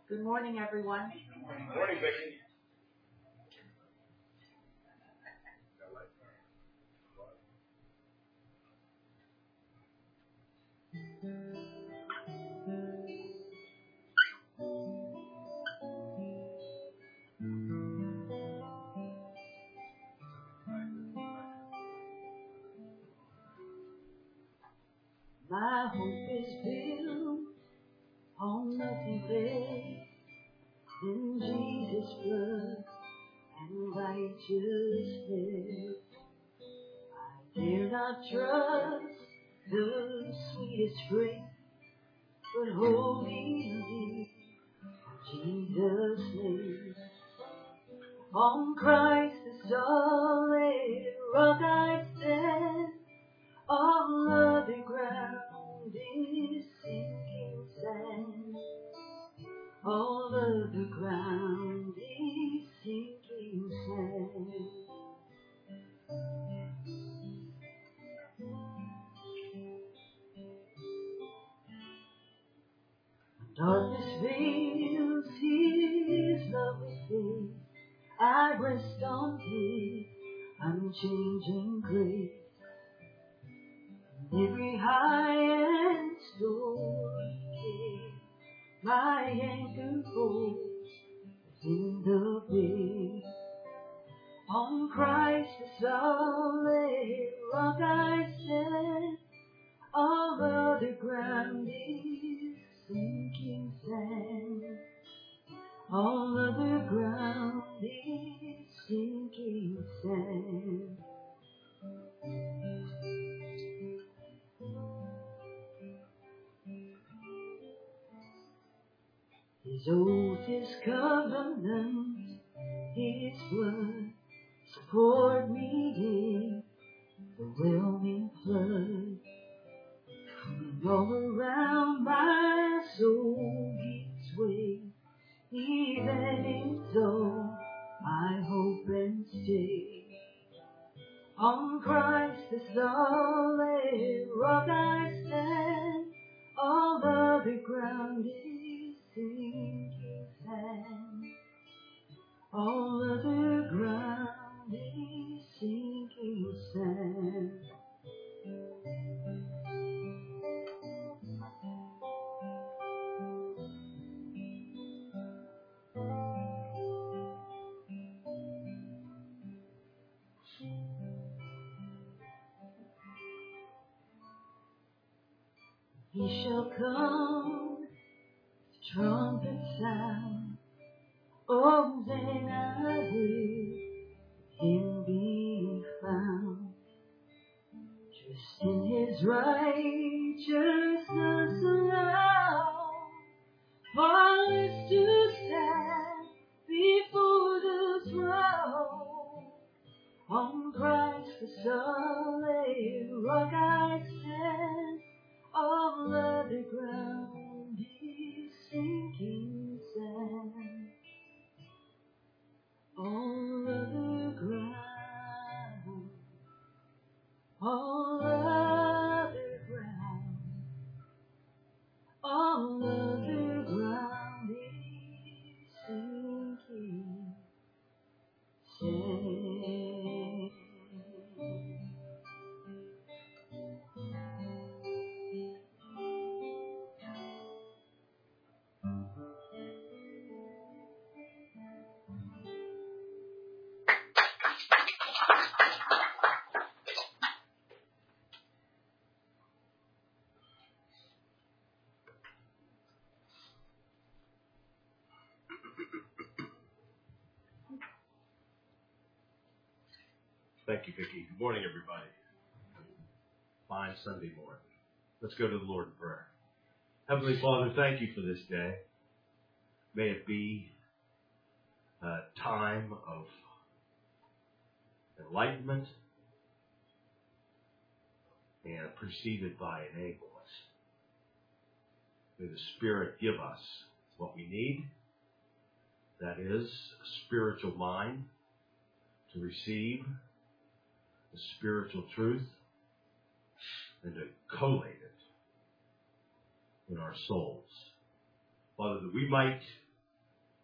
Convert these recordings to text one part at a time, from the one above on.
Good morning, everyone. Good morning, Vicki. My hope is built on nothing less than Jesus' blood and righteousness. I dare not trust the sweetest frame, but wholly Jesus' name. On Christ the solid rock I stand, all other ground is sinking sand. All other ground is sinking sand. Darkness veils His lovely face. I rest on His unchanging grace. Every high and stormy gale, my anchor holds in the bay. On Christ the solid rock I stand, all other ground is sinking sand. All other ground is sinking sand. His oath, His covenant, His blood support me in the whelming flood. And all around my soul gives way, even in so I hope and stay. On Christ the solid rock I stand, all other ground is sinking sand. All other ground is sinking sand. He shall come, the trumpet sound. Oh, then I will Him be found. Just in His righteousness allow, faultless to stand before the throne. On Christ the solid rock I stand, all other ground is sinking sand. All other ground, all other ground, all other ground is sinking sand. Thank you, Vicki. Good morning, everybody. Fine Sunday morning. Let's go to the Lord in prayer. Heavenly Father, thank you for this day. May it be a time of enlightenment and preceded by enablement. May the Spirit give us what we need, that is, a spiritual mind to receive the spiritual truth and to collate it in our souls. Father, that we might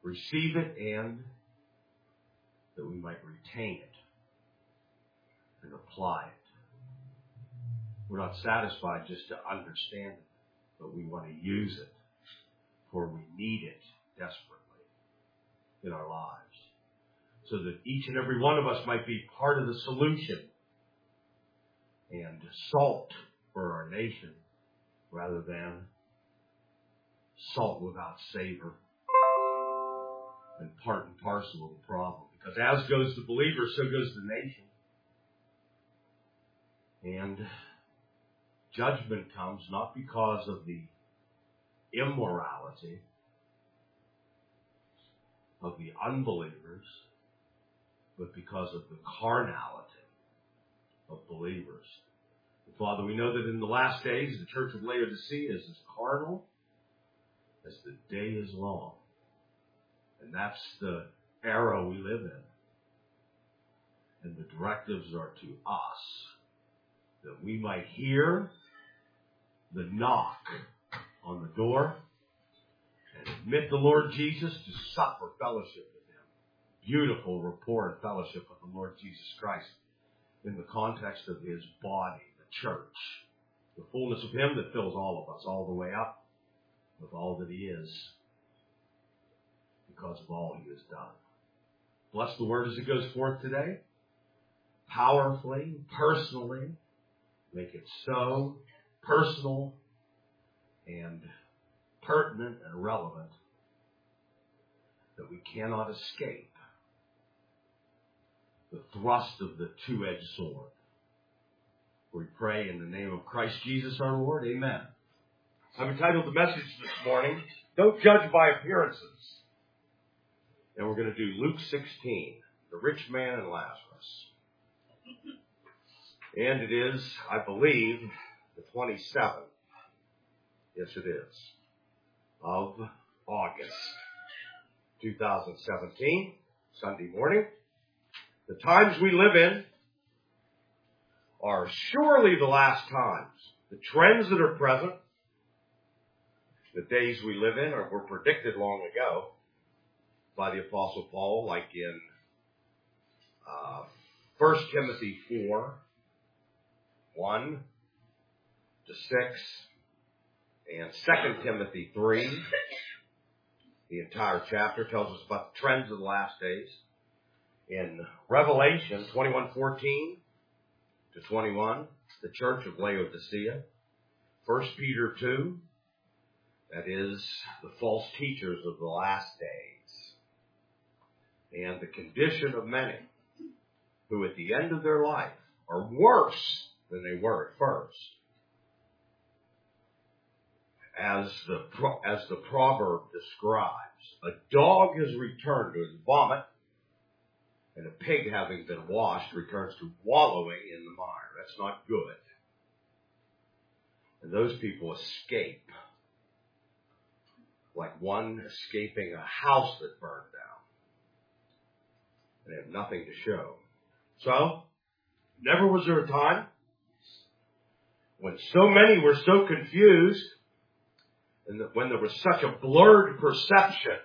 receive it, and that we might retain it and apply it. We're not satisfied just to understand it, but we want to use it, for we need it desperately in our lives, so that each and every one of us might be part of the solution and salt for our nation rather than salt without savor and part and parcel of the problem. Because as goes the believer, so goes the nation. And judgment comes not because of the immorality of the unbelievers, but because of the carnality of believers. And Father, we know that in the last days, the church of Laodicea is as carnal as the day is long. And that's the era we live in. And the directives are to us, that we might hear the knock on the door and admit the Lord Jesus to suffer fellowship with Him. Beautiful rapport and fellowship with the Lord Jesus Christ in the context of His body, the church. The fullness of Him that fills all of us, all the way up with all that He is, because of all He has done. Bless the word as it goes forth today. Powerfully, personally, make it so personal and pertinent and relevant that we cannot escape the thrust of the two-edged sword. We pray in the name of Christ Jesus our Lord. Amen. I've entitled the message this morning, Don't Judge by Appearances. And we're going to do Luke 16, the rich man and Lazarus. And it is, I believe, the 27th. Yes, it is. Of August 2017, Sunday morning. The times we live in are surely the last times. The trends that are present, the days we live in, were predicted long ago by the Apostle Paul, like in 1 Timothy 4, 1 to 6, and 2 Timothy 3. The entire chapter tells us about the trends of the last days. In Revelation 21:14 to 21, the church of Laodicea. 1 Peter 2, that is, the false teachers of the last days. And the condition of many who at the end of their life are worse than they were at first. As the proverb describes, a dog has returned to his vomit, and a pig, having been washed, returns to wallowing in the mire. That's not good. And those people escape like one escaping a house that burned down. And they have nothing to show. So, never was there a time when so many were so confused, and that when there was such a blurred perception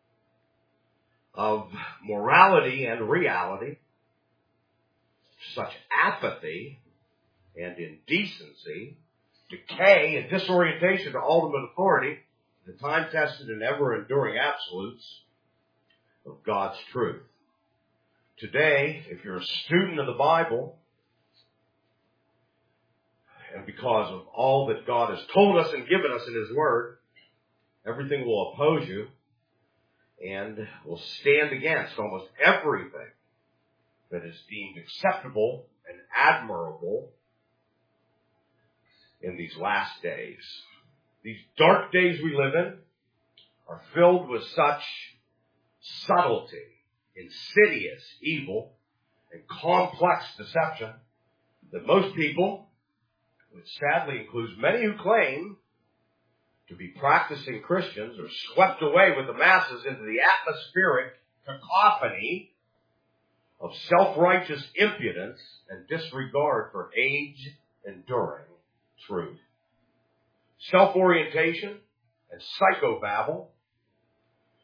of morality and reality, such apathy and indecency, decay and disorientation to ultimate authority, the time-tested and ever-enduring absolutes of God's truth. Today, if you're a student of the Bible, and because of all that God has told us and given us in His Word, everything will oppose you and will stand against almost everything that is deemed acceptable and admirable in these last days. These dark days we live in are filled with such subtlety, insidious evil, and complex deception that most people, which sadly includes many who claim to be practicing Christians, are swept away with the masses into the atmospheric cacophony of self-righteous impudence and disregard for age-enduring truth. Self-orientation and psychobabble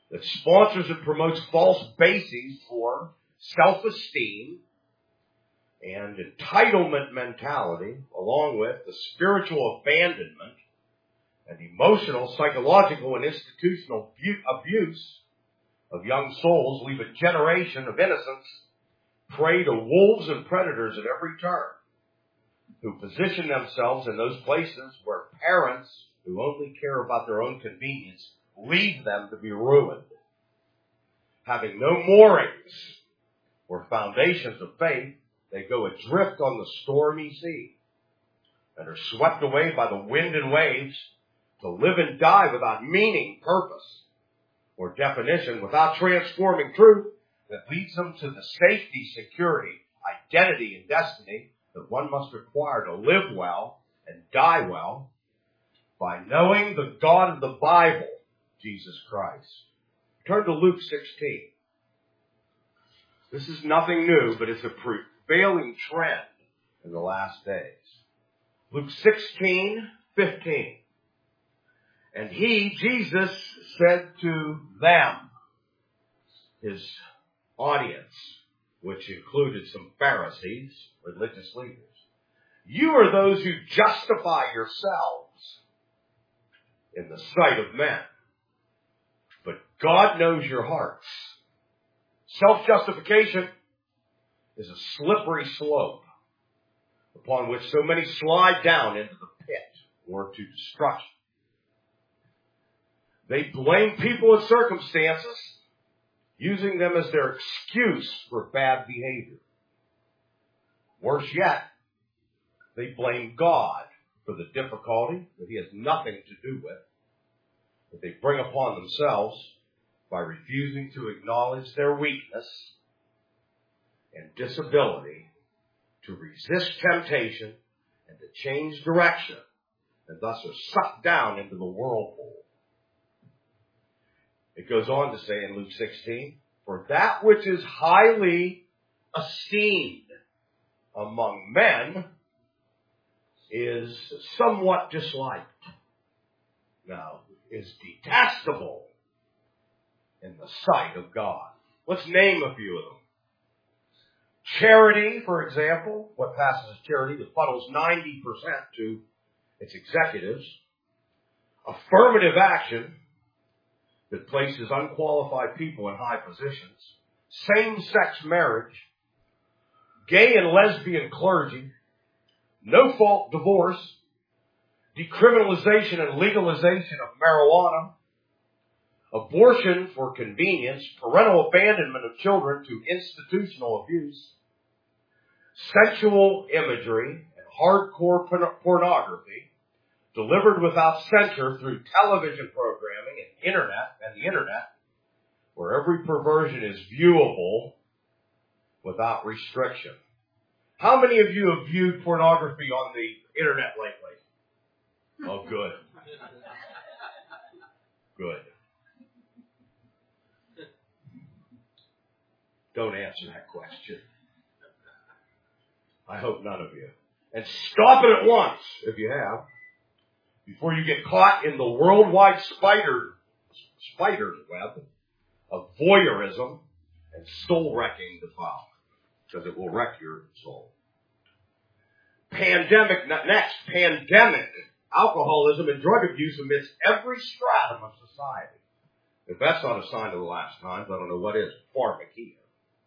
that sponsors and promotes false bases for self-esteem and entitlement mentality, along with the spiritual abandonment and emotional, psychological, and institutional abuse of young souls, leave a generation of innocents prey to wolves and predators at every turn, who position themselves in those places where parents who only care about their own convenience leave them to be ruined. Having no moorings or foundations of faith, they go adrift on the stormy sea and are swept away by the wind and waves to live and die without meaning, purpose, or definition, without transforming truth that leads them to the safety, security, identity, and destiny that one must acquire to live well and die well by knowing the God of the Bible, Jesus Christ. Turn to Luke 16. This is nothing new, but it's a prevailing trend in the last days. Luke 16:15. And he, Jesus, said to them, his audience, which included some Pharisees, religious leaders, you are those who justify yourselves in the sight of men, but God knows your hearts. Self-justification is a slippery slope upon which so many slide down into the pit or to destruction. They blame people and circumstances, using them as their excuse for bad behavior. Worse yet, they blame God for the difficulty that he has nothing to do with, that they bring upon themselves by refusing to acknowledge their weakness and disability to resist temptation and to change direction, and thus are sucked down into the whirlpool. It goes on to say in Luke 16, for that which is highly esteemed among men is somewhat disliked. Now, is detestable in the sight of God. Let's name a few of them. Charity, for example. What passes as charity that funnels 90% to its executives. Affirmative action that places unqualified people in high positions. Same-sex marriage. Gay and lesbian clergy. No-fault divorce. Decriminalization and legalization of marijuana. Abortion for convenience. Parental abandonment of children to institutional abuse. Sexual imagery and hardcore pornography delivered without censor through television programming and the internet, where every perversion is viewable without restriction. How many of you have viewed pornography on the internet lately? Oh, good. Good. Don't answer that question. I hope none of you. And stop it at once, if you have, before you get caught in the worldwide spider's web of voyeurism and soul-wrecking defilement, because it will wreck your soul. Pandemic, alcoholism and drug abuse amidst every stratum of society. If that's not a sign of the last times, I don't know what is. Pharmakia.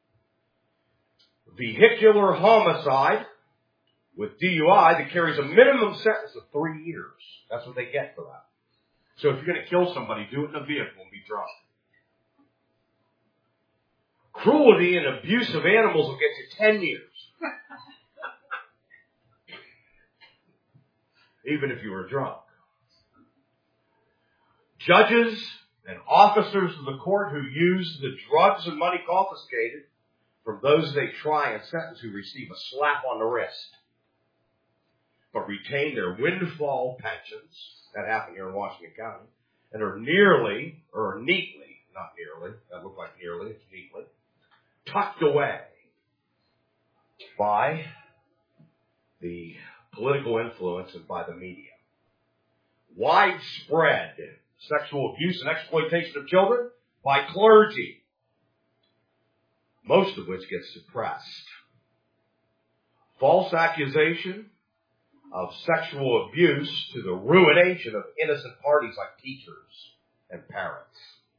Vehicular homicide with DUI that carries a minimum sentence of 3 years. That's what they get for that. So if you're going to kill somebody, do it in a vehicle and be drunk. Cruelty and abuse of animals will get you 10 years. Even if you were drunk. Judges and officers of the court who use the drugs and money confiscated from those they try and sentence who receive a slap on the wrist, but retain their windfall pensions, that happened here in Washington County, and are neatly, not nearly, that looked like nearly, it's neatly, tucked away by the political influence and by the media. Widespread sexual abuse and exploitation of children by clergy, most of which gets suppressed. False accusation of sexual abuse to the ruination of innocent parties like teachers and parents.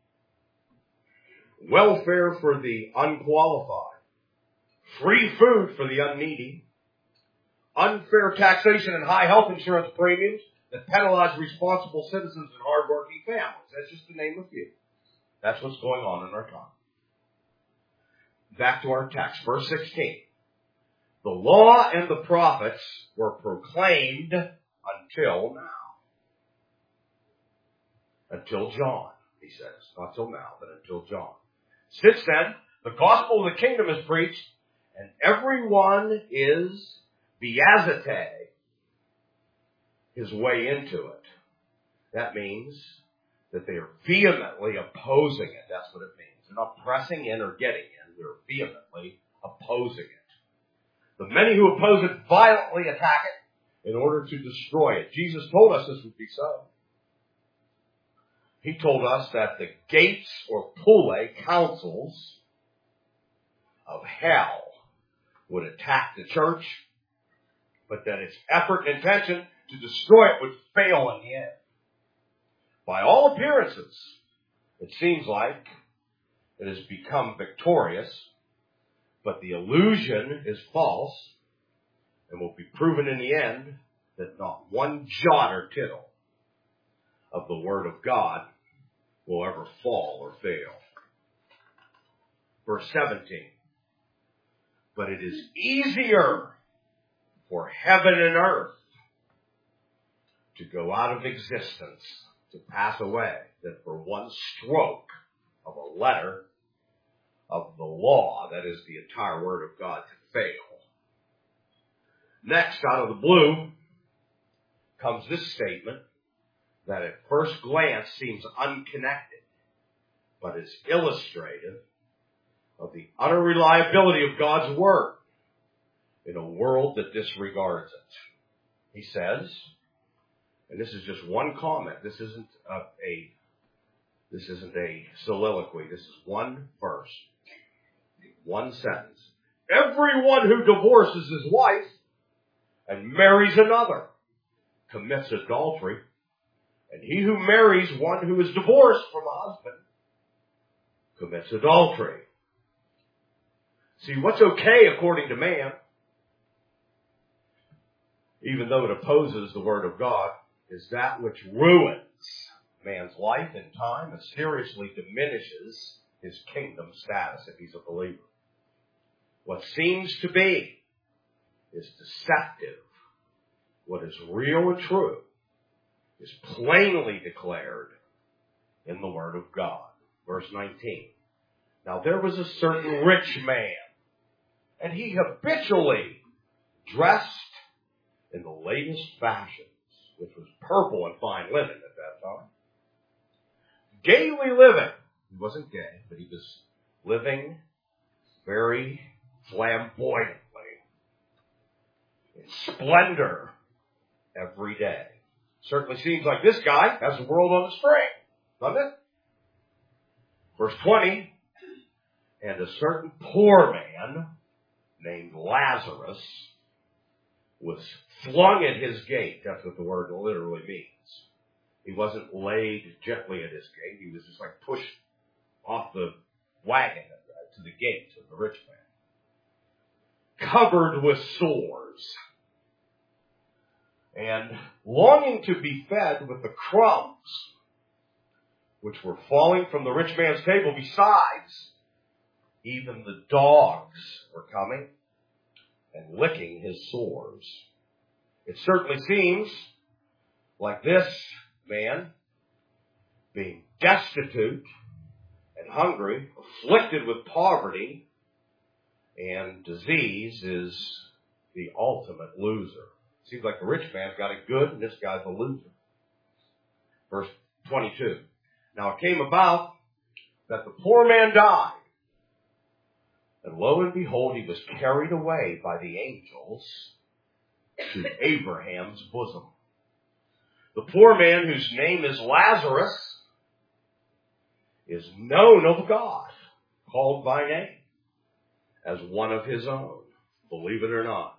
Welfare for the unqualified. Free food for the unneedy. Unfair taxation and high health insurance premiums that penalize responsible citizens and hardworking families. That's just to name a few. That's what's going on in our time. Back to our text, verse 16. The law and the prophets were proclaimed until now. Until John, he says. Not till now, but until John. Since then, the gospel of the kingdom is preached, and everyone is biazate, his way into it. That means that they are vehemently opposing it. That's what it means. They're not pressing in or getting in. They're vehemently opposing it. The many who oppose it violently attack it in order to destroy it. Jesus told us this would be so. He told us that the gates or pule councils of hell would attack the church, but that its effort and intention to destroy it would fail in the end. By all appearances, it seems like it has become victorious, but the illusion is false and will be proven in the end that not one jot or tittle of the Word of God will ever fall or fail. Verse 17. But it is easier for heaven and earth to go out of existence, to pass away, than for one stroke of a letter of the law, that is the entire Word of God, to fail. Next, out of the blue, comes this statement that at first glance seems unconnected, but is illustrative of the utter reliability of God's Word in a world that disregards it. He says, and this is just one comment, this isn't a soliloquy, this is one verse, one sentence. Everyone who divorces his wife and marries another commits adultery, and he who marries one who is divorced from a husband commits adultery. See, what's okay according to man, even though it opposes the Word of God, is that which ruins man's life and time and seriously diminishes his kingdom status if he's a believer. What seems to be is deceptive. What is real and true is plainly declared in the Word of God. Verse 19. Now there was a certain rich man, and he habitually dressed in the latest fashions, which was purple and fine linen at that time. Gaily living. He wasn't gay, but he was living very flamboyantly, in splendor every day. Certainly seems like this guy has the world on a string, doesn't it? Verse 20, and a certain poor man named Lazarus was flung at his gate. That's what the word literally means. He wasn't laid gently at his gate. He was just like pushed off the wagon to the gate of the rich man, covered with sores, and longing to be fed with the crumbs which were falling from the rich man's table. Besides, even the dogs were coming and licking his sores. It certainly seems like this man, being destitute and hungry, afflicted with poverty and disease, is the ultimate loser. Seems like the rich man's got it good and this guy's a loser. Verse 22. Now it came about that the poor man died, and lo and behold, he was carried away by the angels to Abraham's bosom. The poor man, whose name is Lazarus, is known of God, called by name, as one of his own. Believe it or not.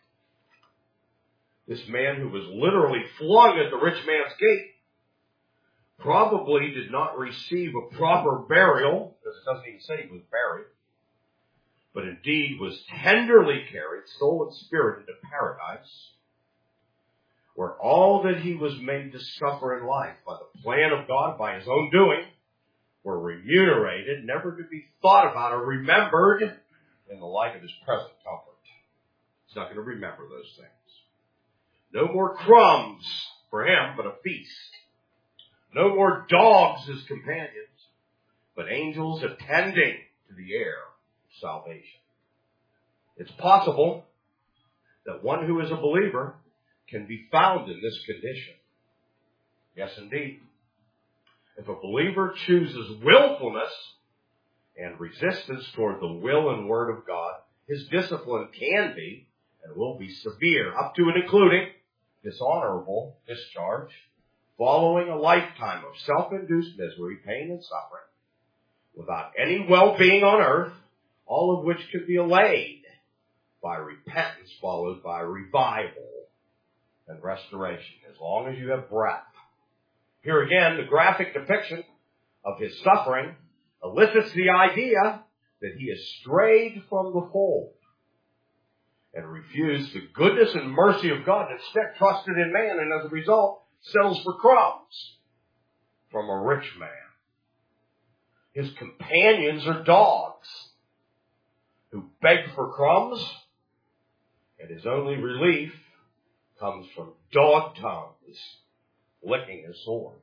This man who was literally flung at the rich man's gate probably did not receive a proper burial, because it doesn't even say he was buried, but indeed was tenderly carried, soul and spirit, into paradise, where all that he was made to suffer in life by the plan of God, by his own doing, were remunerated, never to be thought about or remembered in the light of his present comfort. He's not going to remember those things. No more crumbs for him, but a feast. No more dogs as companions, but angels attending to the heir of salvation. It's possible that one who is a believer can be found in this condition. Yes, indeed. If a believer chooses willfulness and resistance toward the will and word of God, his discipline can be and will be severe, up to and including dishonorable discharge, following a lifetime of self-induced misery, pain, and suffering, without any well-being on earth, all of which could be allayed by repentance followed by revival and restoration, as long as you have breath. Here again, the graphic depiction of his suffering elicits the idea that he has strayed from the fold and refused the goodness and mercy of God, and instead trusted in man, and as a result, settles for crumbs from a rich man. His companions are dogs who beg for crumbs, and his only relief comes from dog tongues licking his sores.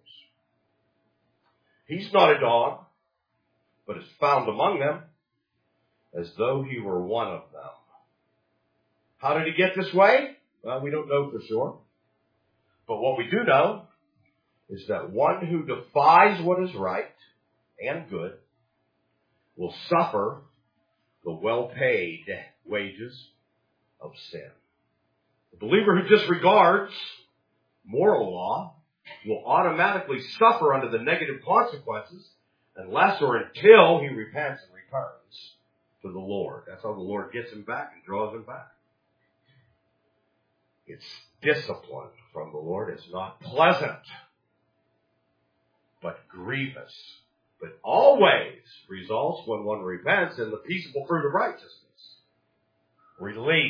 He's not a dog, but is found among them as though he were one of them. How did he get this way? Well, we don't know for sure. But what we do know is that one who defies what is right and good will suffer the well-paid wages of sin. The believer who disregards moral law will automatically suffer under the negative consequences unless or until he repents and returns to the Lord. That's how the Lord gets him back and draws him back. It's discipline from the Lord. It's not pleasant, but grievous. But always results, when one repents, in the peaceable fruit of righteousness, relief,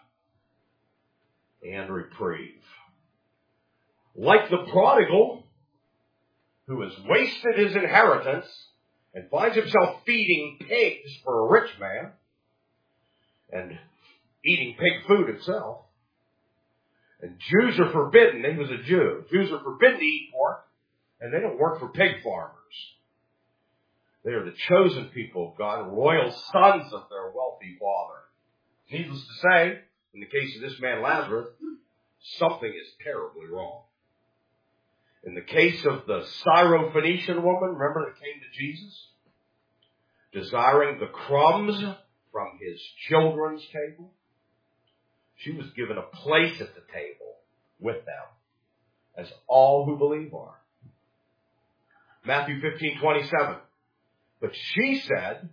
and reprieve. Like the prodigal who has wasted his inheritance and finds himself feeding pigs for a rich man and eating pig food himself. And Jews are forbidden. He was a Jew. Jews are forbidden to eat pork, and they don't work for pig farmers. They are the chosen people of God, royal sons of their wealthy father. Needless to say, in the case of this man Lazarus, something is terribly wrong. In the case of the Syrophoenician woman, remember, that came to Jesus, desiring the crumbs from his children's table, she was given a place at the table with them, as all who believe are. Matthew 15:27. But she said,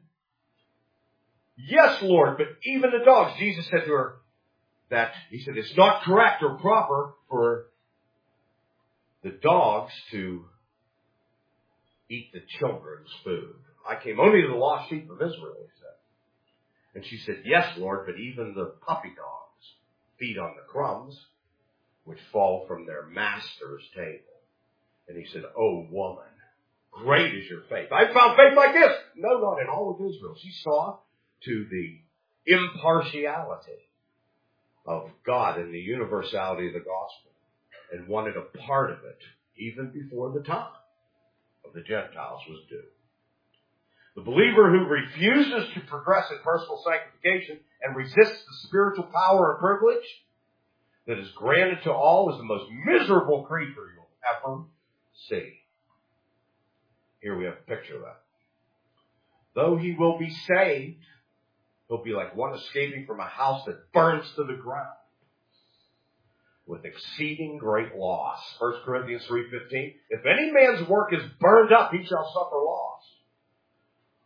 "Yes, Lord, but even the dogs." Jesus said to her that, he said, it's not correct or proper for the dogs to eat the children's food. I came only to the lost sheep of Israel, he said. And she said, "Yes, Lord, but even the puppy dogs feed on the crumbs which fall from their master's table." And he said, "Oh, woman, great is your faith. I found faith like this." No, not in all of Israel. She saw to the impartiality of God and the universality of the gospel and wanted a part of it even before the time of the Gentiles was due. The believer who refuses to progress in personal sanctification and resists the spiritual power and privilege that is granted to all is the most miserable creature you'll ever see. Here we have a picture of that. Though he will be saved, he'll be like one escaping from a house that burns to the ground with exceeding great loss. 1 Corinthians 3:15. If any man's work is burned up, he shall suffer loss.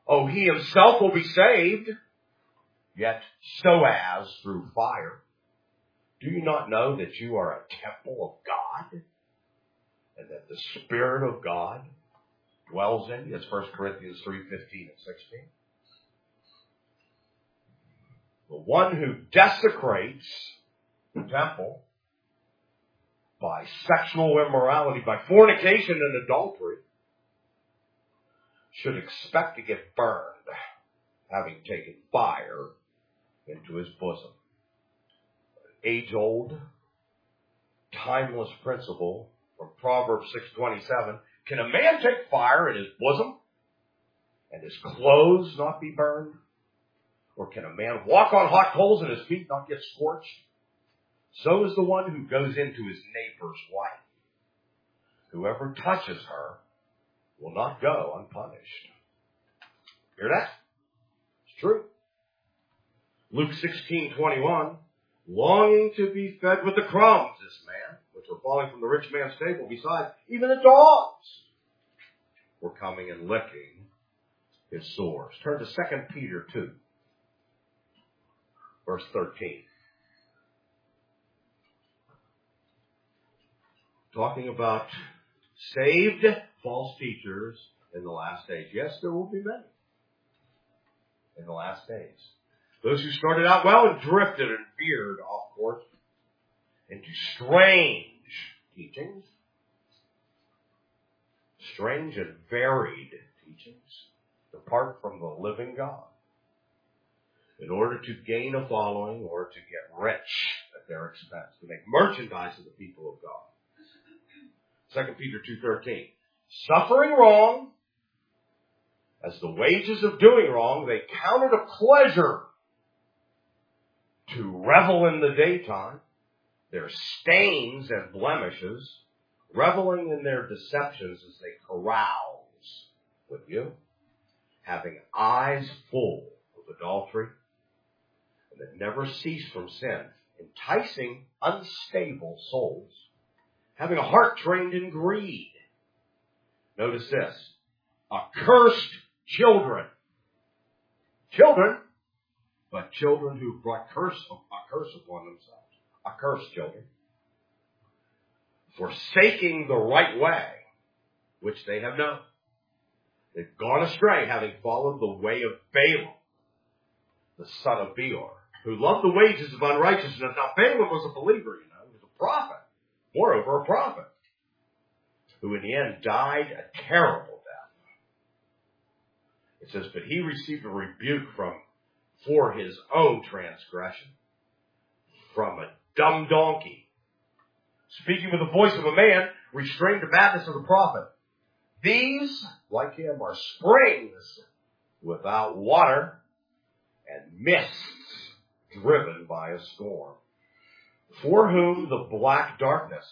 Oh, he himself will be saved, yet so as through fire. Do you not know that you are a temple of God, and that the Spirit of God dwells in you? That's 1 Corinthians 3:15 and 16. The one who desecrates the temple by sexual immorality, by fornication and adultery, should expect to get burned, having taken fire into his bosom. Age-old, timeless principle from Proverbs 6:27. Can a man take fire in his bosom and his clothes not be burned? Or can a man walk on hot coals and his feet not get scorched? So is the one who goes into his neighbor's wife. Whoever touches her will not go unpunished. Hear that? It's true. Luke 16:21. Longing to be fed with the crumbs, this man, which were falling from the rich man's table, besides even the dogs were coming and licking his sores. Turn to 2 Peter 2, verse 13. Talking about saved false teachers in the last days. Yes, there will be many in the last days. Those who started out well and drifted and veered off course into strange teachings, strange and varied teachings, depart from the living God in order to gain a following or to get rich at their expense, to make merchandise of the people of God. 2 Peter 2:13. Suffering wrong as the wages of doing wrong, they count it a pleasure to revel in the daytime, their stains and blemishes, reveling in their deceptions as they carouse with you, having eyes full of adultery, and that never cease from sin, enticing unstable souls, having a heart trained in greed. Notice this. Accursed children. Children, but children who brought a curse upon themselves. Accursed children. Forsaking the right way, which they have known. They've gone astray, having followed the way of Balaam, the son of Beor, who loved the wages of unrighteousness. Now, Balaam was a believer, he was a prophet. Moreover, a prophet, who in the end died a terrible death. It says, but he received a rebuke for his own transgression from a dumb donkey. Speaking with the voice of a man, restrained the madness of the prophet. These, like him, are springs without water and mists driven by a storm. For whom the black darkness.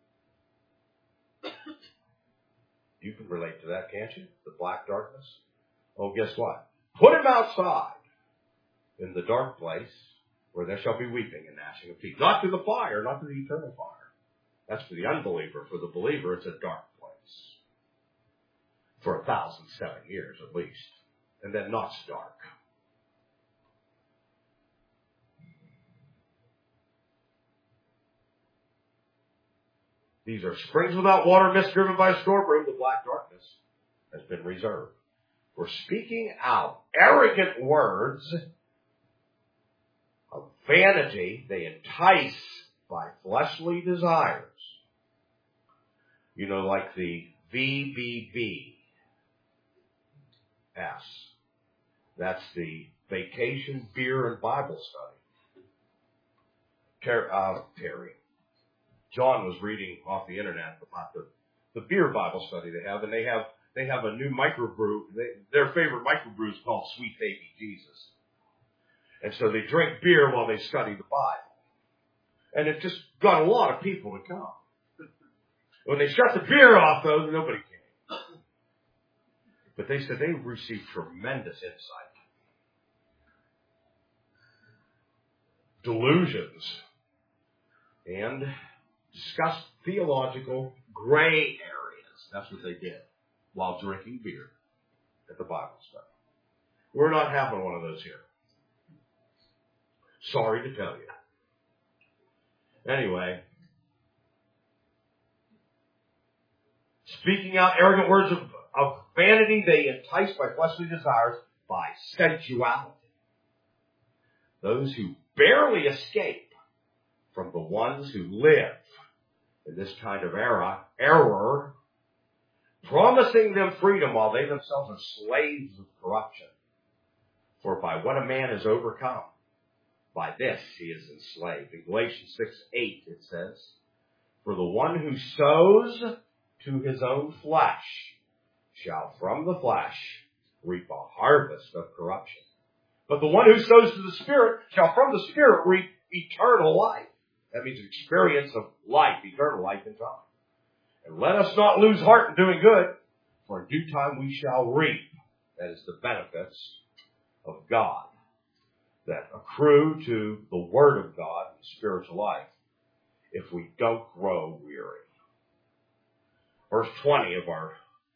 You can relate to that, can't you? The black darkness. Oh, guess what? Put him outside in the dark place where there shall be weeping and gnashing of teeth. Not to the fire, not to the eternal fire. That's for the unbeliever. For the believer, it's a dark place. For 1,007 years at least. And then not so dark. These are springs without water, mist driven by a storm. The black darkness has been reserved. For speaking out arrogant words of vanity, they entice by fleshly desires. You know, like the VBBS. That's the Vacation Beer and Bible Study. Terry. John was reading off the internet about the beer Bible study they have, and they have a new microbrew. Their favorite microbrew is called Sweet Baby Jesus. And so they drink beer while they study the Bible. And it just got a lot of people to come. When they shut the beer off, though, nobody came. But they said they received tremendous insight. Delusions. And discussed theological gray areas. That's what they did while drinking beer at the Bible study. We're not having one of those here. Sorry to tell you. Anyway, speaking out arrogant words of vanity, they entice by fleshly desires, by sensuality. Those who barely escape from the ones who live in this kind of error, promising them freedom while they themselves are slaves of corruption. For by what a man is overcome, by this he is enslaved. In Galatians 6:8 it says, for the one who sows to his own flesh shall from the flesh reap a harvest of corruption. But the one who sows to the Spirit shall from the Spirit reap eternal life. That means experience of life, eternal life in time. And let us not lose heart in doing good, for in due time we shall reap, that is, the benefits of God that accrue to the Word of God and spiritual life if we don't grow weary. Verse 20 of our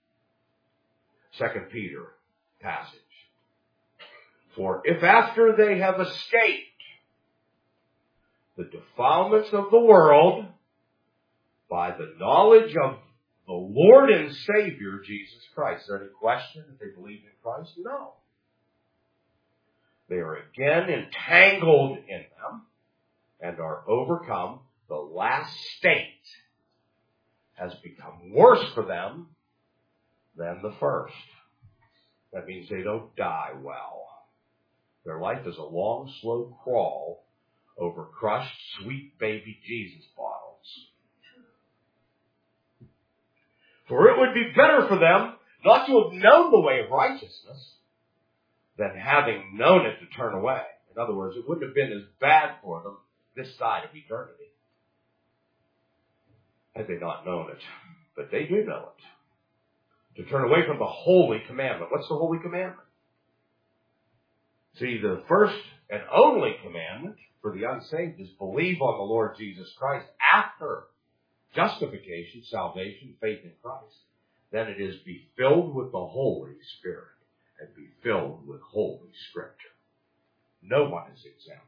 2 Peter passage. For if after they have escaped the defilements of the world by the knowledge of the Lord and Savior, Jesus Christ. Is there any question that they believe in Christ? No. They are again entangled in them and are overcome. The last state has become worse for them than the first. That means they don't die well. Their life is a long, slow crawl over crushed, sweet baby Jesus bottles. For it would be better for them not to have known the way of righteousness than having known it to turn away. In other words, it wouldn't have been as bad for them this side of eternity had they not known it. But they do know it. To turn away from the holy commandment. What's the holy commandment? See, the first and only commandment for the unsaved is believe on the Lord Jesus Christ after justification, salvation, faith in Christ. Then it is be filled with the Holy Spirit and be filled with Holy Scripture. No one is exempt.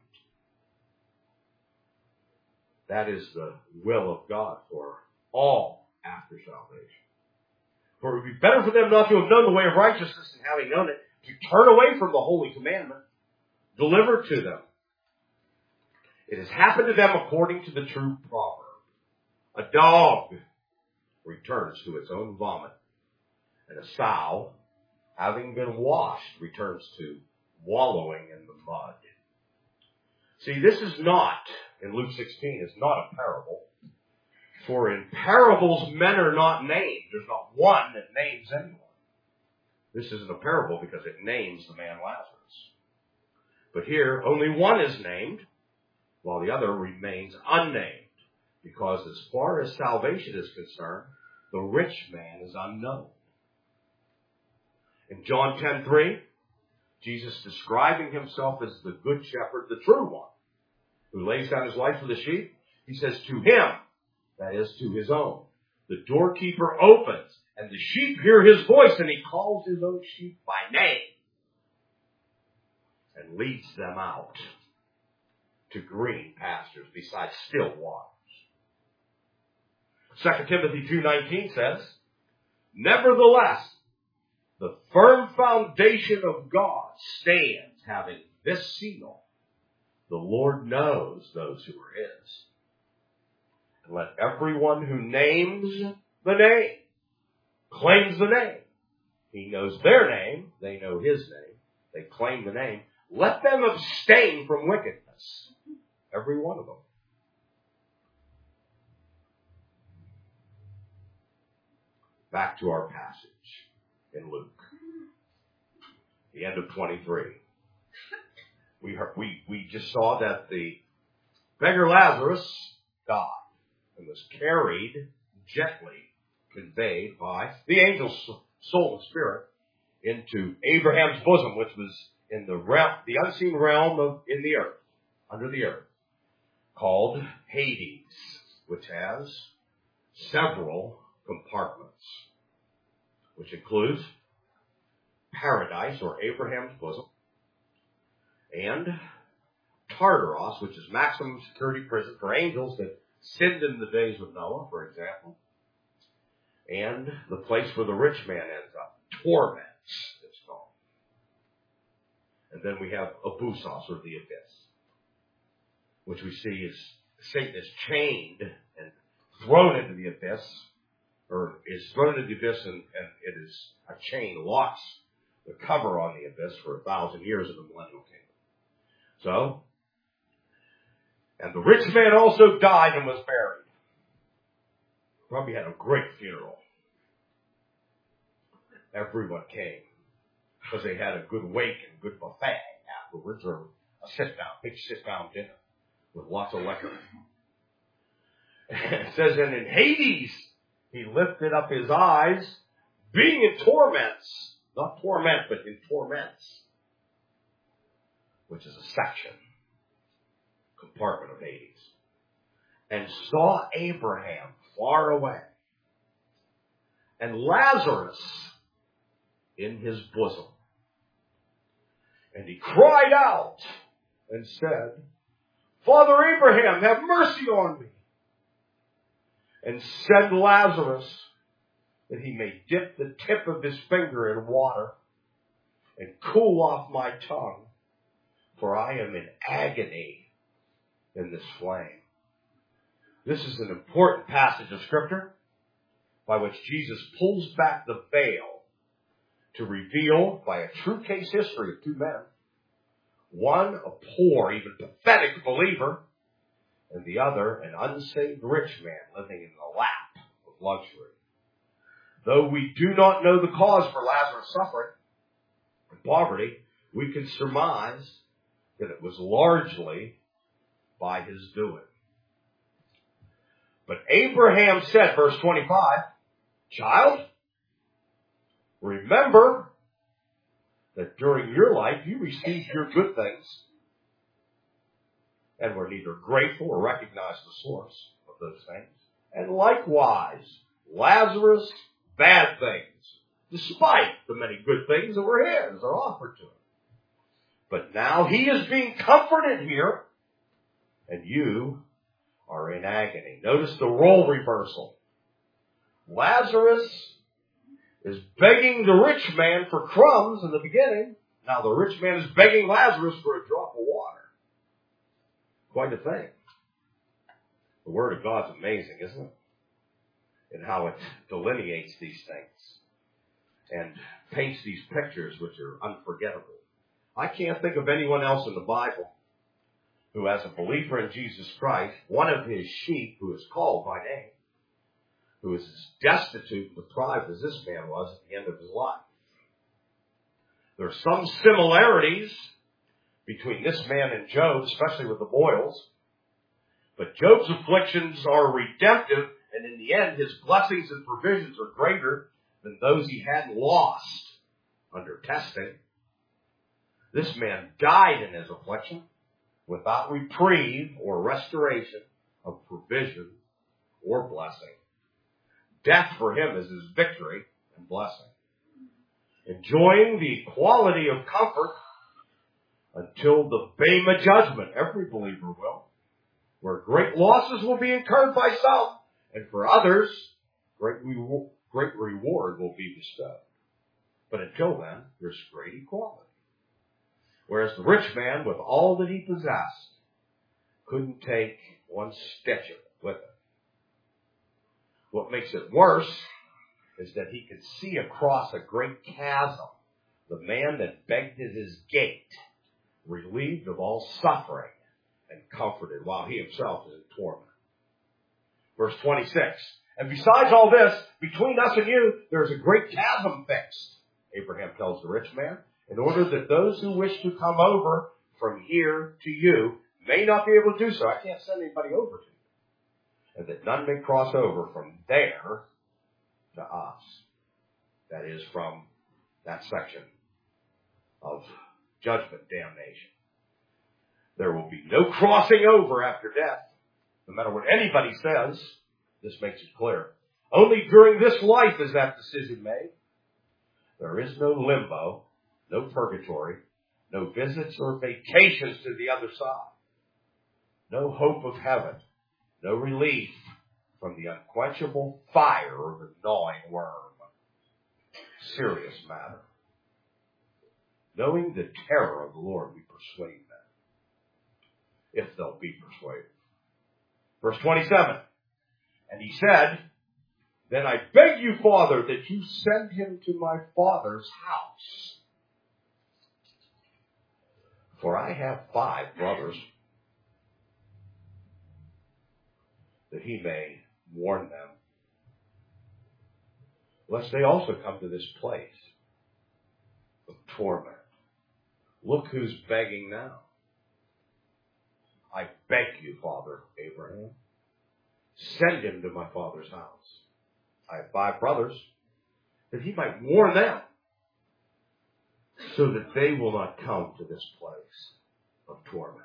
That is the will of God for all after salvation. For it would be better for them not to have known the way of righteousness and having known it, to turn away from the holy commandment delivered to them. It has happened to them according to the true proverb. A dog returns to its own vomit, and a sow, having been washed, returns to wallowing in the mud. See, this is not, in Luke 16, is not a parable. For in parables, men are not named. There's not one that names anyone. This isn't a parable because it names the man Lazarus. But here, only one is named, while the other remains unnamed. Because as far as salvation is concerned, the rich man is unknown. In John 10:3, Jesus describing himself as the good shepherd, the true one, who lays down his life for the sheep, he says to him, that is to his own, the doorkeeper opens, and the sheep hear his voice, and he calls his own sheep by name and leads them out to green pastures beside still waters. 2 Timothy 2:19 says, nevertheless, the firm foundation of God stands, having this seal: the Lord knows those who are his. And let everyone who names the name, claims the name. He knows their name, they know his name, they claim the name. Let them abstain from wickedness. Every one of them. Back to our passage in Luke. The end of 23. We just saw that the beggar Lazarus died and was carried, gently conveyed by the angel's soul and spirit into Abraham's bosom, which was in the unseen realm in the earth, under the earth, called Hades, which has several compartments, which includes paradise, or Abraham's bosom, and Tartarus, which is maximum security prison for angels that sinned in the days of Noah, for example, and the place where the rich man ends up, torments, it's called. And then we have Abusos, or the abyss, which we see is Satan is chained and thrown into the abyss, or is thrown into the abyss, and it is a chain locks the cover on the abyss for 1,000 years in the millennial kingdom. So, and the rich man also died and was buried. Probably had a great funeral. Everyone came because they had a good wake and good buffet afterwards, or a big sit-down dinner with lots of liquor. It says, and in Hades he lifted up his eyes, being in torments. Not torment, but in torments, which is a section, compartment of Hades, and saw Abraham far away, and Lazarus in his bosom. And he cried out and said, Father Abraham, have mercy on me, and send Lazarus that he may dip the tip of his finger in water and cool off my tongue, for I am in agony in this flame. This is an important passage of Scripture by which Jesus pulls back the veil to reveal, by a true case history of two men, one a poor, even pathetic believer, and the other an unsaved rich man living in the lap of luxury. Though we do not know the cause for Lazarus' suffering and poverty, we can surmise that it was largely by his doing. But Abraham said, verse 25, Child, remember that during your life you received your good things and were neither grateful or recognized the source of those things. And likewise, Lazarus, bad things, despite the many good things that were his or offered to him. But now he is being comforted here, and you are in agony. Notice the role reversal. Lazarus is begging the rich man for crumbs in the beginning. Now the rich man is begging Lazarus for a drop of water. Quite a thing. The Word of God's amazing, isn't it? And how it delineates these things and paints these pictures which are unforgettable. I can't think of anyone else in the Bible who, as a believer in Jesus Christ, one of his sheep who is called by name, who is as destitute and deprived as this man was at the end of his life. There are some similarities between this man and Job, especially with the boils, but Job's afflictions are redemptive, and in the end, his blessings and provisions are greater than those he had lost under testing. This man died in his affliction without reprieve or restoration of provision or blessing. Death for him is his victory and blessing. Enjoying the equality of comfort until the Bema judgment, every believer will, where great losses will be incurred by some, and for others, great reward will be bestowed. But until then, there's great equality. Whereas the rich man, with all that he possessed, couldn't take one stitch of it with him. What makes it worse is that he could see across a great chasm the man that begged at his gate, relieved of all suffering and comforted, while he himself is in torment. Verse 26, and besides all this, between us and you, there is a great chasm fixed, Abraham tells the rich man, in order that those who wish to come over from here to you may not be able to do so. I can't send anybody over to you. And that none may cross over from there to us. That is, from that section of judgment, damnation. There will be no crossing over after death. No matter what anybody says, this makes it clear. Only during this life is that decision made. There is no limbo no purgatory, no visits or vacations to the other side, no hope of heaven, no relief from the unquenchable fire of the gnawing worm. Serious matter. Knowing the terror of the Lord, we persuade them, if they'll be persuaded. Verse 27, and he said, then I beg you, Father, that you send him to my father's house. For I have 5 brothers, that he may warn them, lest they also come to this place of torment. Look who's begging now. I beg you, Father Abraham, send him to my father's house. I have 5 brothers, that he might warn them, so that they will not come to this place of torment.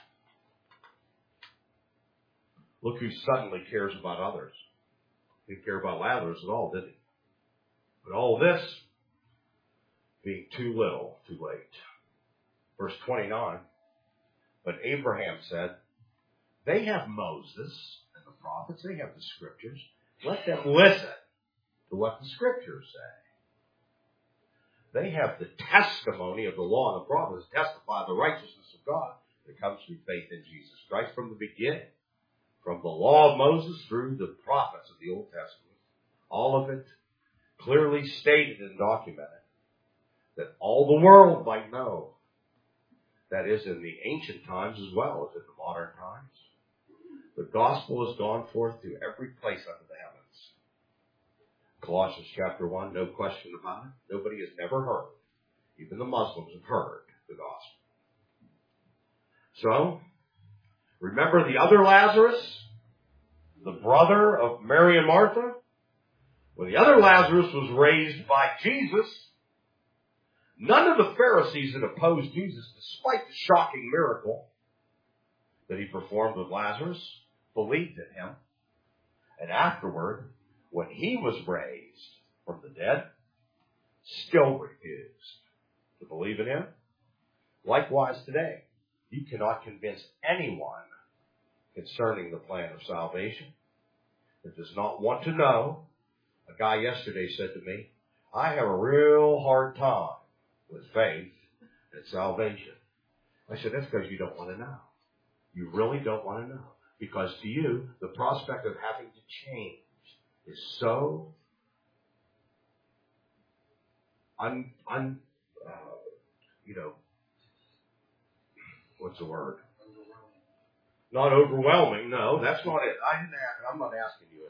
Look who suddenly cares about others. He didn't care about Lazarus at all, did he? But all this being too little, too late. Verse 29, but Abraham said, they have Moses and the prophets, they have the scriptures. Let them listen to what the scriptures say. They have the testimony of the law and the prophets testify the righteousness of God that comes through faith in Jesus Christ from the beginning. From the law of Moses through the prophets of the Old Testament. All of it clearly stated and documented that all the world might know. That is, in the ancient times as well as in the modern times. The gospel has gone forth to every place under the heavens. Colossians chapter 1, no question about it. Nobody has never heard. Even the Muslims have heard the gospel. So, remember the other Lazarus, the brother of Mary and Martha? When the other Lazarus was raised by Jesus, none of the Pharisees that opposed Jesus, despite the shocking miracle that he performed with Lazarus, believed in him. And afterward, when he was raised from the dead, still refused to believe in him. Likewise today, you cannot convince anyone concerning the plan of salvation that does not want to know. A guy yesterday said to me, I have a real hard time with faith and salvation. I said, that's because you don't want to know. You really don't want to know. Because to you, the prospect of having to change is so what's the word? Not overwhelming. No, that's not it. I'm not asking you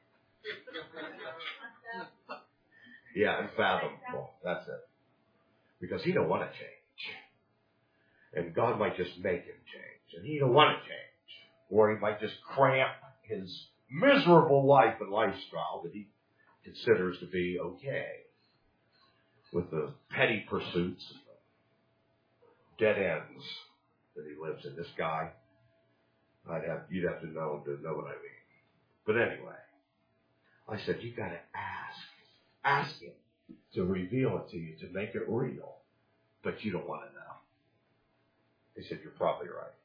anymore. Yeah, unfathomable. That's it. Because he don't want to change. And God might just make him change. And he don't want to change. Or he might just cramp his miserable life and lifestyle that he considers to be okay with the petty pursuits and the dead ends that he lives in. This guy, you'd have to know him to know what I mean. But anyway, I said, you got to ask him to reveal it to you, to make it real. But you don't want to know. He said, you're probably right.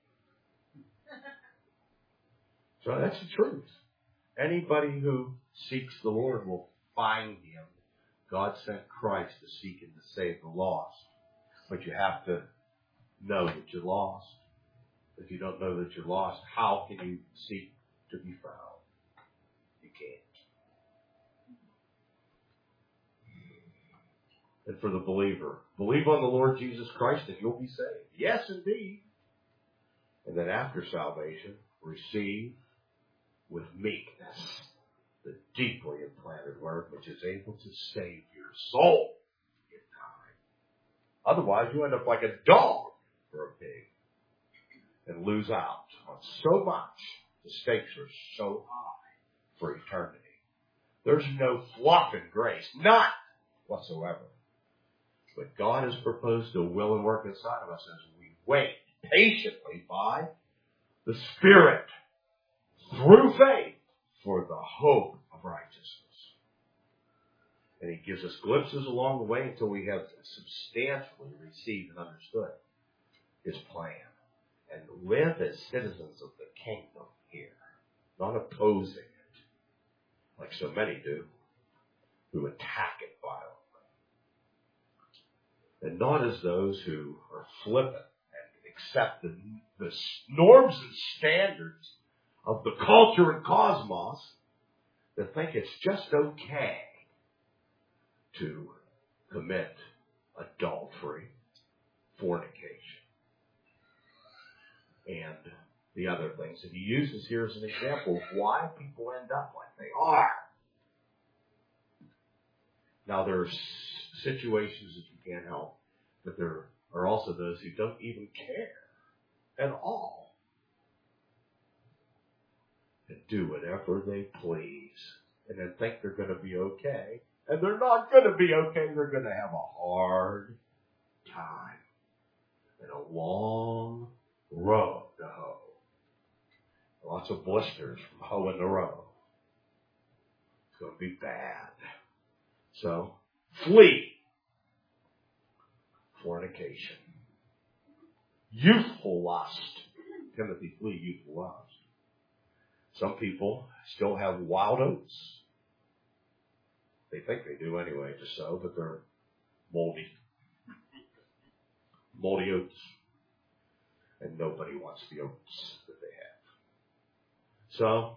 So that's the truth. Anybody who seeks the Lord will find him. God sent Christ to seek and to save the lost. But you have to know that you're lost. If you don't know that you're lost, how can you seek to be found? You can't. And for the believer, believe on the Lord Jesus Christ and you'll be saved. Yes, indeed. And then after salvation, receive with meekness the deeply implanted word which is able to save your soul in time. Otherwise, you end up like a dog for a pig and lose out on so much. The stakes are so high for eternity. There's no fluff in grace, none whatsoever. But God has proposed a will and work inside of us as we wait patiently by the Spirit through faith for the hope of righteousness. And he gives us glimpses along the way until we have substantially received and understood his plan. And live as citizens of the kingdom here, not opposing it, like so many do, who attack it violently. And not as those who are flippant and accept the norms and standards of the culture and cosmos that think it's just okay to commit adultery, fornication, and the other things that he uses here as an example of why people end up like they are. Now, there are situations that you can't help, but there are also those who don't even care at all and do whatever they please and then think they're going to be okay. And they're not going to be okay. They're going to have a hard time and a long road to hoe. Lots of blisters from hoeing the road. It's going to be bad. So, flee fornication. Youthful lust. Timothy, flee youthful lust. Some people still have wild oats. They think they do anyway, just so, but they're moldy. Moldy oats. And nobody wants the oats that they have. So,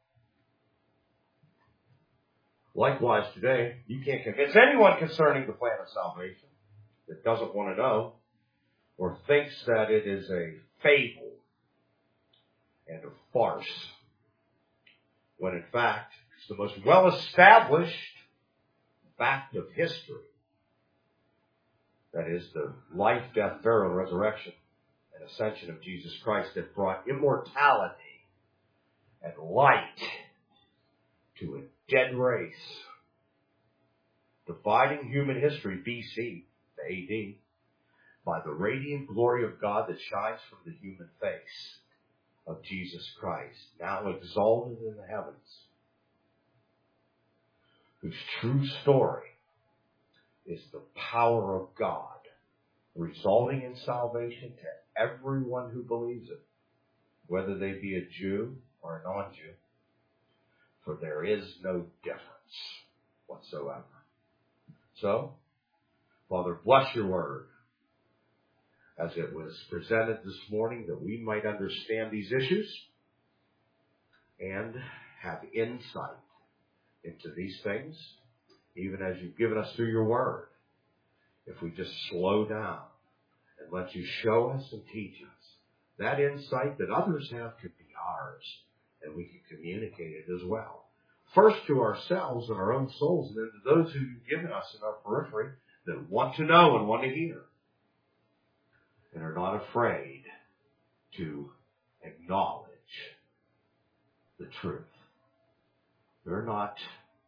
likewise today, you can't convince anyone concerning the plan of salvation that doesn't want to know or thinks that it is a fable and a farce, when in fact it's the most well-established fact of history. That is the life, death, burial, and resurrection and ascension of Jesus Christ that brought immortality and light to a dead race, dividing human history BC to AD by the radiant glory of God that shines from the human face of Jesus Christ, now exalted in the heavens, whose true story is the power of God, resulting in salvation to everyone who believes it, whether they be a Jew or a non-Jew, for there is no difference whatsoever. So, Father, bless your word as it was presented this morning, that we might understand these issues and have insight into these things, even as you've given us through your word. If we just slow down and let you show us and teach us, that insight that others have could be ours, and we can communicate it as well. First to ourselves and our own souls, and then to those who you've given us in our periphery that want to know and want to hear, and are not afraid to acknowledge the truth. They're not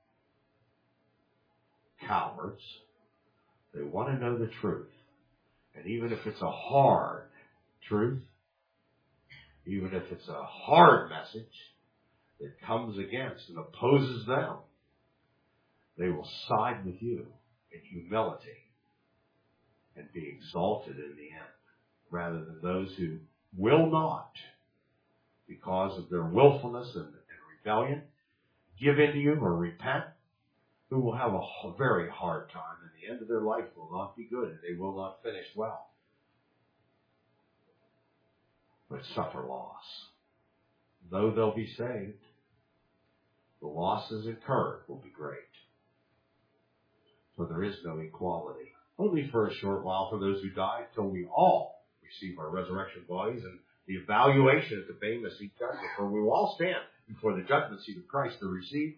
cowards. They want to know the truth. And even if it's a hard truth, even if it's a hard message that comes against and opposes them, they will side with you in humility and be exalted in the end, rather than those who will not, because of their willfulness and rebellion, give in to you or repent, who will have a very hard time, and the end of their life will not be good, and they will not finish well, but suffer loss. Though they'll be saved, the losses incurred will be great. For there is no equality, only for a short while for those who die, till we all receive our resurrection bodies and the evaluation at the famous seat judgment, for we will all stand before the judgment seat of Christ to receive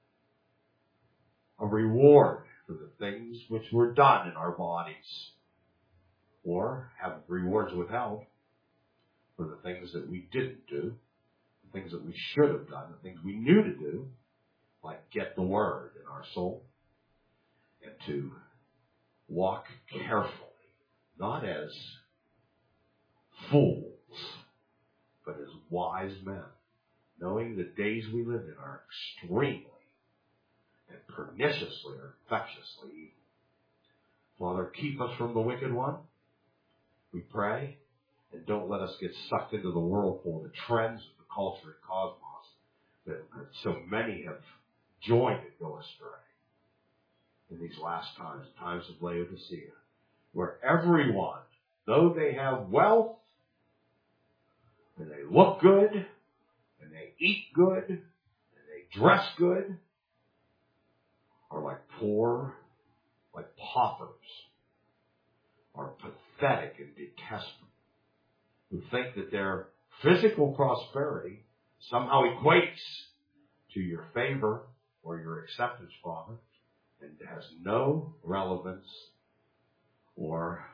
a reward for the things which were done in our bodies, or have rewards withheld for the things that we didn't do, the things that we should have done, the things we knew to do, like get the word in our soul, and to walk carefully, not as fools, but as wise men, knowing the days we live in are extremely and perniciously or infectiously evil. Father, keep us from the wicked one, we pray, and don't let us get sucked into the whirlpool, the trends of the culture and cosmos that so many have joined and go astray in these last times, times of Laodicea, where everyone, though they have wealth, and they look good, and they eat good, and they dress good, are like poor, like paupers, are pathetic and detestable, who think that their physical prosperity somehow equates to your favor or your acceptance, Father, and has no relevance or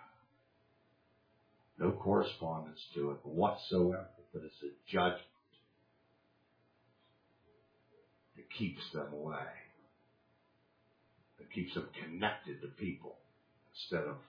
no correspondence to it whatsoever, but it's a judgment that keeps them away, that keeps them connected to people instead of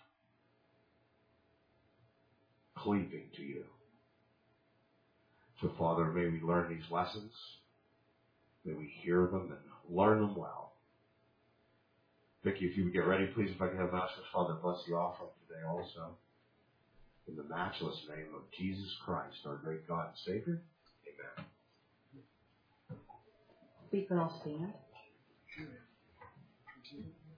cleaving to you. So, Father, may we learn these lessons. May we hear them and learn them well. Vicki, if you would get ready, please, if I can have Master's Father bless the offering today also. In the matchless name of Jesus Christ, our great God and Savior. Amen. We can all stand.